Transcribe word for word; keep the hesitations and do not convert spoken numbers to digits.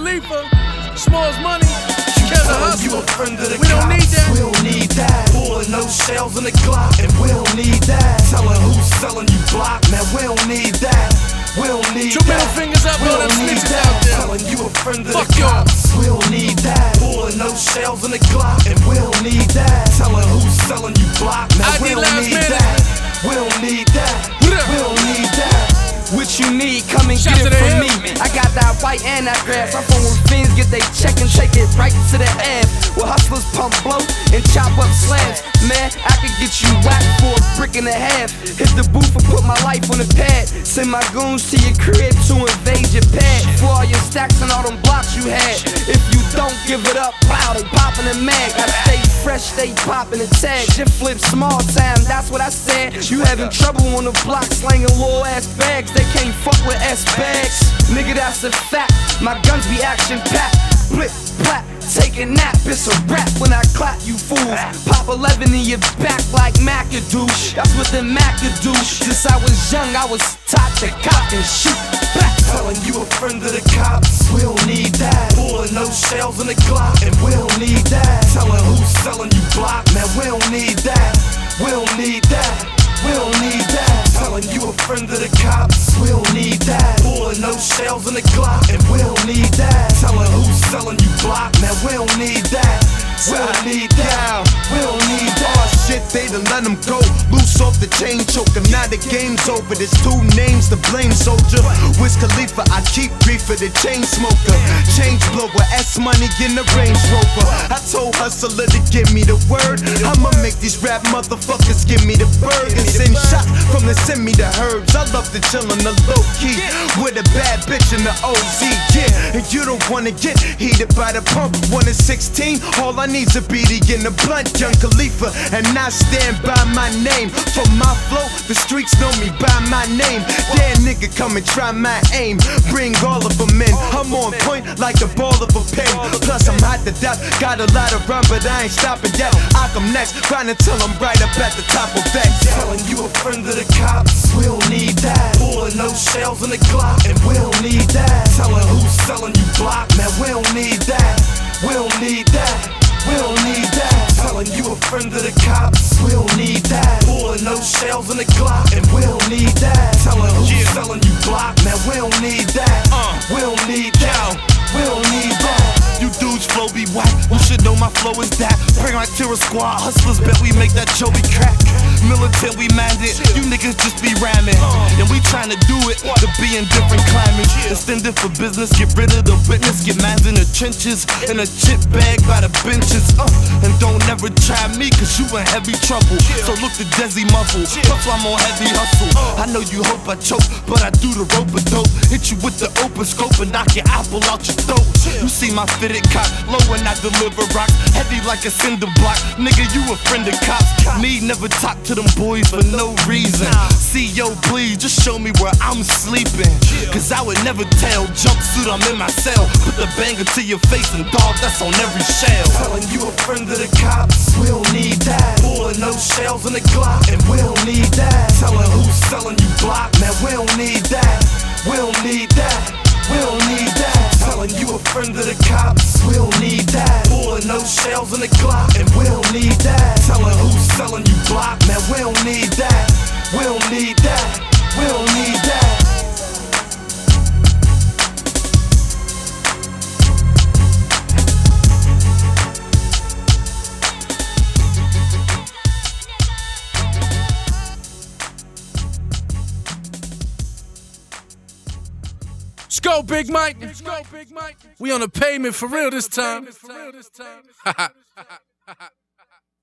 Khalifa, Smalls Money, Killer Hustle. You a friend of the we don't cops. need that. We don't need that. Pulling no shells in the Glock, and we don't need that. Telling who's selling you block, man, we don't need that. We don't need Two that. middle fingers up, all them snitches out there. Telling you a friend of Fuck the cops. We don't need that. Pulling no shells in the Glock, and we don't need that. Telling who's selling you block, man, I we D don't last need minute. that. We don't need that. What up? We don't need that. What you need, come and Shout get to it the from hill. me. I got that white and that grass. I'm from where fiends get they check and take it right to the ab. Where hustlers pump blow and chop up slabs. Man, I could get you whacked for a brick and a half. Hit the booth and put my life on the pad. Send my goons to your crib to invade your pad. For all your stacks and all them blocks you had. If you don't give it up, wow, they poppin' a mag. I stay fresh, stay poppin' the tag. Just flip small time, that's what I said. You having trouble on the block slanging little ass bags. They can't fuck with S bags. Nigga, that's a fact. My guns be action packed. Blip, plat, take a nap. It's a rap when I clap you fools. Pop eleven in your back like McAdoo. That's what the Mac could do. Since I was young, I was taught to cock and shoot. Back. Telling you a friend of the cops, we don't need that. Pulling no shells in the Glock, and we don't need that. Telling who's selling you block, man, we don't need that. We don't need that. We don't need that. Telling you a friend of the cops, we don't need that. Pulling no shells in the Glock, and we don't need that. Telling who's selling you block, man, we don't need that. We don't need that. We don't need that. Oh shit, they done let him go. Loose off the chain choker, now the game's over. There's two names to blame, soldier. Wiz Khalifa, I keep grief for the chain smoker. Change blower, S money in the Range Rover. I told Hustler to give me the word. I'ma make these rap motherfuckers give me the bird. And send shots from the send me the herbs. I love to chill on the low key with a bad bitch in the O Z. Yeah, and you don't wanna get heated by the pump. One in sixteen, all I need's a beatie in the blunt. Young Khalifa, and I stand by my name. For my flow, the streets know me by my name. Yeah, nigga, come and try my aim. Bring all of them in. I'm on point like the ball of a pen. Plus, I'm hot to death. Got a lot of run, but I ain't stopping yet. I come next, grinding till I'm right up at the top of Vex. Telling you a friend of the cops, we don't need that. Pulling no shells in the Glock, and we don't need that. Telling who's selling you block, man, we don't need that. We don't need that. We don't need that. Telling you a friend of the cops, we don't need that. Pulling no shells in the Glock, and we don't need that. Telling who's yeah. selling you block, man, we don't need that. Uh, we don't need that. We don't need that. You dudes flow be whack, you should know my flow is that. Bring like Terror Squad, hustlers bet we make that Joey crack. Militant, we minded, you niggas just be ramming. And we tryna do it to be in different climates. Extend it for business, get rid of the witness. Get mans in the trenches, in a chip bag by the benches. Uh, and don't never try me, cause you in heavy trouble. So look to Desi Muffle, plus I'm on heavy hustle. I know you hope I choke, but I do the rope a dope. Hit you with the open scope and knock your apple out your throat. You see my fitted cock, low when I deliver rock. Heavy like a cinder block, nigga, you a friend of cops. Me never talk to them boys for no reason. C O please, just show me where I'm sleeping. Cause I would never tell, jumpsuit I'm in my cell. Put the banger to your face and dog, that's on every shell. Telling you a friend of the cops, we don't need that. Pulling no shells in the Glock, and we don't need that. Telling who's selling you block, man, we don't need that. We don't need that. We don't need that. Telling you a friend of the cops, we don't need that. Pulling no shells in the Glock, and we don't need that. Telling who's selling you block, man, we don't need that. We don't need that. We don't need that. Let's go, Big Mike. We on the pavement for real this time.